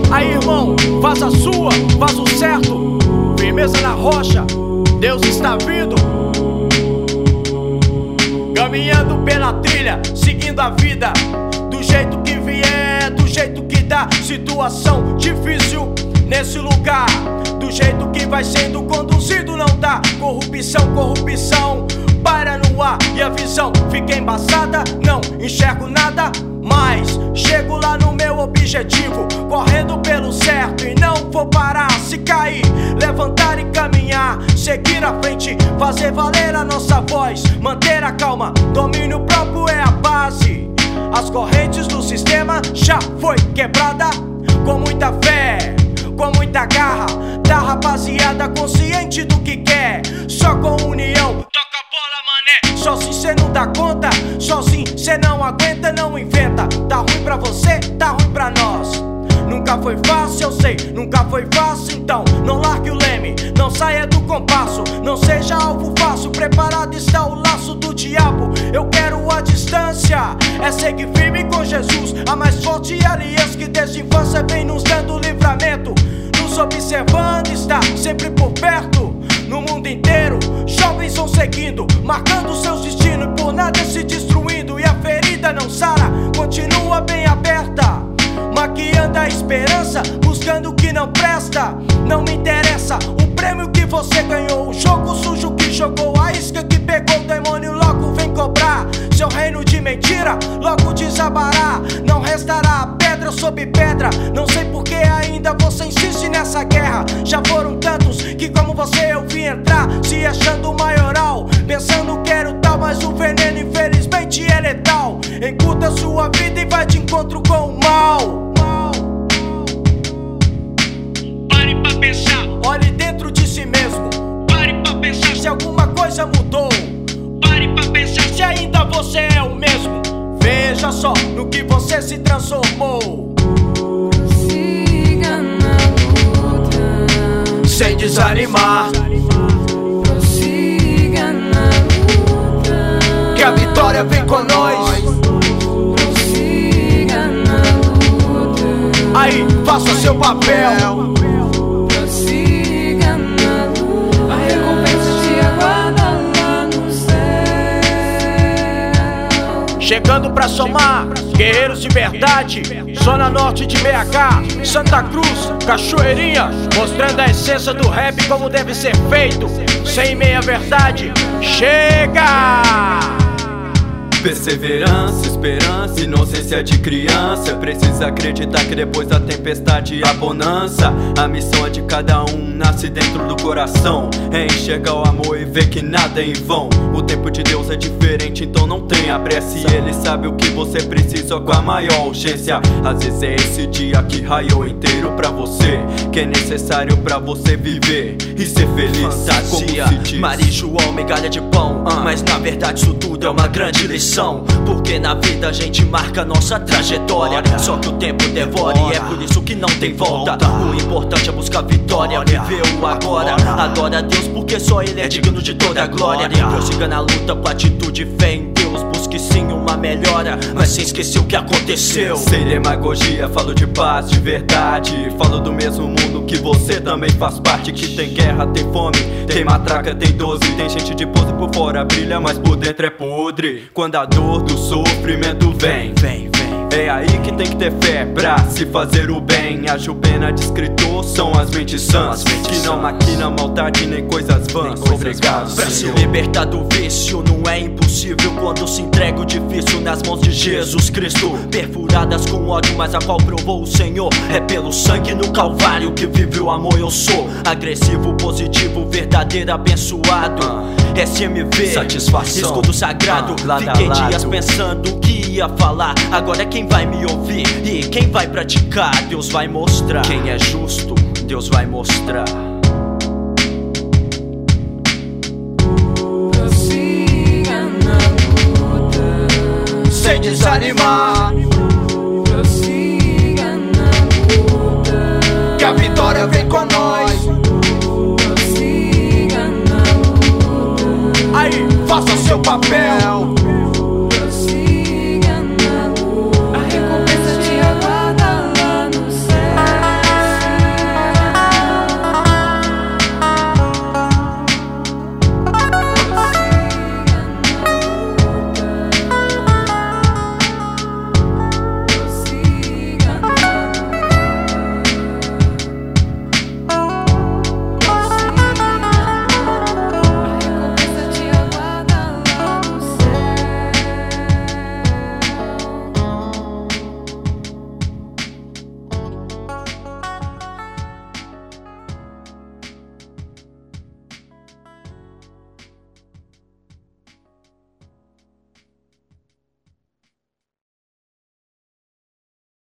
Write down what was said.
Aí, irmão, faz a sua, faz o certo. Firmeza na rocha, Deus está vindo. Caminhando pela trilha, seguindo a vida, do jeito que vier, do jeito que dá. Situação difícil nesse lugar, do jeito que vai sendo conduzido não dá. Corrupção, corrupção, para no ar. E a visão fica embaçada, não enxergo nada. Mas chego lá no meu objetivo, correndo pelo certo e não vou parar. Se cair, levantar e caminhar, seguir à frente, fazer valer a nossa voz, manter a calma, domínio próprio é a base. As correntes do sistema já foi quebrada, com muita fé, com muita garra, da rapaziada consciente do que quer. Só com união, toca a bola, mané. Sozinho cê não dá conta, sozinho cê não aguenta, não inventa. Tá ruim pra você, tá ruim pra nós. Nunca foi fácil, eu sei, nunca foi fácil. Então não largue o leme, não saia do compasso, não seja alvo fácil. Preparado está o laço do diabo, eu quero a distância. É seguir firme com Jesus, a mais forte aliança que desde infância vem nos dando livramento. Nos observando, está sempre por perto. No mundo inteiro, jovens vão seguindo, marcando seus destinos, por nada se destruindo. E a ferida não sara, continua bem aberta, maquiando a esperança, buscando o que não presta. Não me interessa o prêmio que você ganhou, o jogo sujo que jogou, a isca que pegou. O demônio logo vem cobrar, seu reino de mentira logo desabará. Não restará pedra sobre pedra, não sei por que ainda você insiste nessa guerra. Já foram tantos que como você eu vi entrar, se achando maioral, pensando que era o tal, mas o veneno infelizmente é letal. Encurta sua vida e vai de encontro com o mal. Pare pra pensar, olhe dentro de si mesmo. Pare pra pensar se alguma coisa mudou. Pare pra pensar se ainda você é o mesmo. Veja só no que você se transformou. Prossiga na luta, sem desanimar. prossiga na luta, Que a vitória vem com nós. prossiga na luta, Aí, faça seu papel. prossiga na luta, a recompensa te aguarda lá no céu. Chegando pra somar, guerreiros de verdade. Zona Norte de BH, Santa Cruz, Cachoeirinha, mostrando a essência do rap como deve ser feito, sem meia verdade. Chega! Perseverança, esperança, inocência de criança. Precisa acreditar que depois da tempestade há bonança. A missão é de cada um, nasce dentro do coração. É enxergar o amor e ver que nada é em vão. O tempo de Deus é diferente, então não tenha pressa. E Ele sabe o que você precisa com a maior urgência. Às vezes é esse dia que raiou inteiro pra você, que é necessário pra você viver e ser feliz. Fantasia, como se diz. Maria e João, migalha de pão. Mas na verdade isso tudo é uma grande lição, porque na vida a gente marca nossa trajetória. Só que o tempo devora e é por isso que não tem volta. O importante é buscar vitória, viver o agora. Adora a Deus porque só Ele é digno de toda a glória. Prossiga na luta com atitude e fé em Deus. Busque sim uma melhora, mas sem esquecer o que aconteceu. Sem demagogia, falo de paz, de verdade. Falo do mesmo mundo que você também faz parte. Que tem guerra, tem fome, tem matraca, tem 12. Tem gente de pose por fora brilha, mas por dentro é podre. Quando a dor do sofrimento vem, é aí que tem que ter fé pra se fazer o bem. A pena de escritor são as mentes sãs, que não maquinam maldade nem coisas vãs. Obrigado, Pra se Senhor. libertar do vício não é impossível quando se entrega o difícil nas mãos de Jesus Cristo. Perfuradas com ódio, mas a qual provou o Senhor. É pelo sangue no Calvário que vive o amor. Eu sou agressivo, positivo, verdadeiro, abençoado. SMV, satisfação, escudo sagrado. lado a Fiquei lado. dias pensando o que ia falar. Agora é quem vai me ouvir e quem vai praticar. Deus vai mostrar. Quem é justo, Deus vai mostrar. Prossiga na luta, Sem desanimar.